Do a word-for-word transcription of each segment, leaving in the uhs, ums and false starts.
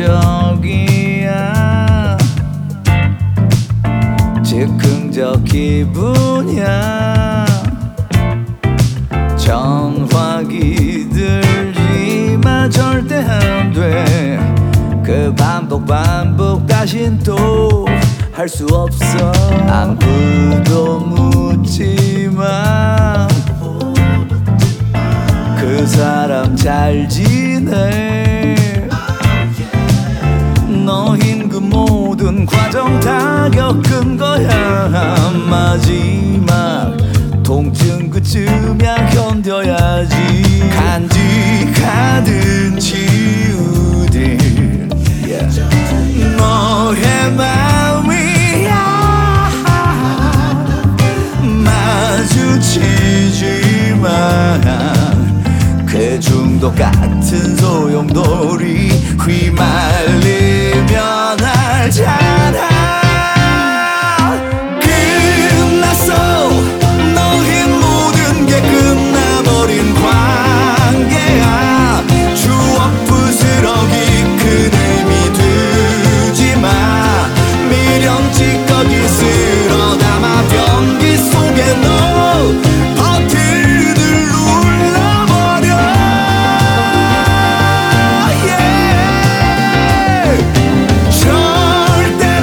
이상적이야. 즉흥적 기분이야. 전화기 들지마, 절대 안 돼. 그 반복 반복 다신 또 할 수 없어. 아무도 묻지마, 그 사람 잘 지내. 너흰 그 모든 과정 다 겪은 거야. 마지막 통증 그쯤야 견뎌야지. 간직하든 지우든 yeah. 너의 마음이야. 마주치지마. 그 중독 같은 소용돌이 휘말리면 알잖아. 끝났어. 너흰 모든 게 끝나버린 관계야. 추억 부스러기 큰 의미 두지마. 미련 찌꺼기 쓸어 담아 변기 속에 넣어 버튼을 눌러버려. yeah. 절대로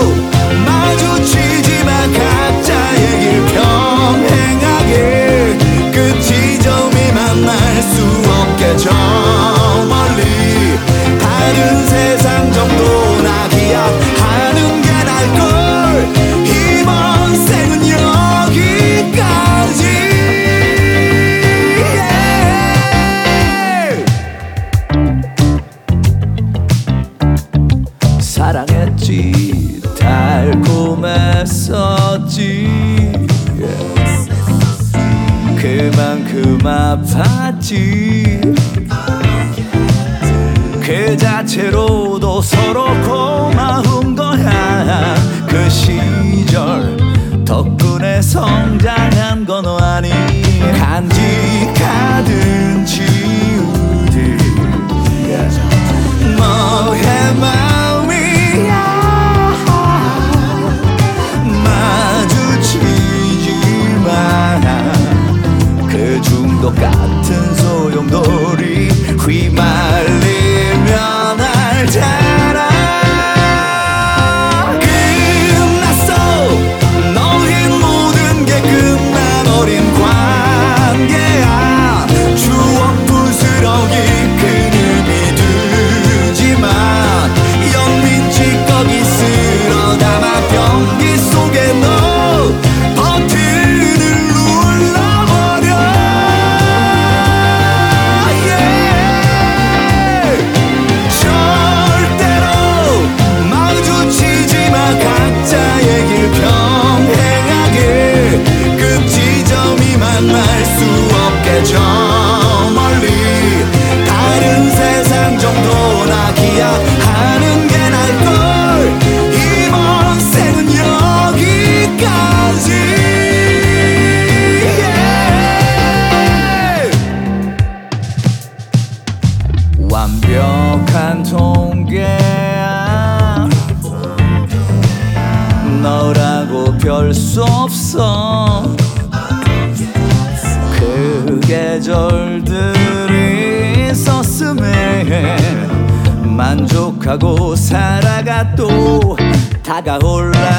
마주치지마. 각자의 길 평행하게. 그 지점이 만날 수 없게 저 멀리. 다른 세상 정도나 기약하는 게 나을걸. 이번 생은 여기까지. yeah. 사랑했지, 달콤했었지. yeah. 그만큼 아팠지. 그 자체로도 서로 고마운 거야. 그 시절 덕분에 성장한 건 아니. 간직하든 지우든 yeah. 너의 마음이야. 마주치지마. 그 중독 같은 소용돌이 휘말리면 알잖아. 끝났어. 너흰 모든 게 끝나버린 관계야. 추억 부스러기 큰 의미 두지마. 연민 찌꺼기 쓸어 담아 변기 속에 넣어 버튼을 눌러버려. yeah. 절대로 마주치지마. 각자의 길 평행하게. 그 지점이 만날 수 없게 저 멀리. 다른 세상 정도나 기약하는 게 나을걸. 이번 생은 여기까지. yeah. 완벽한 통계야. 너라고 별 수 없어. 그 계절들이 있었음에 만족하고 살아가. 또 다가올라.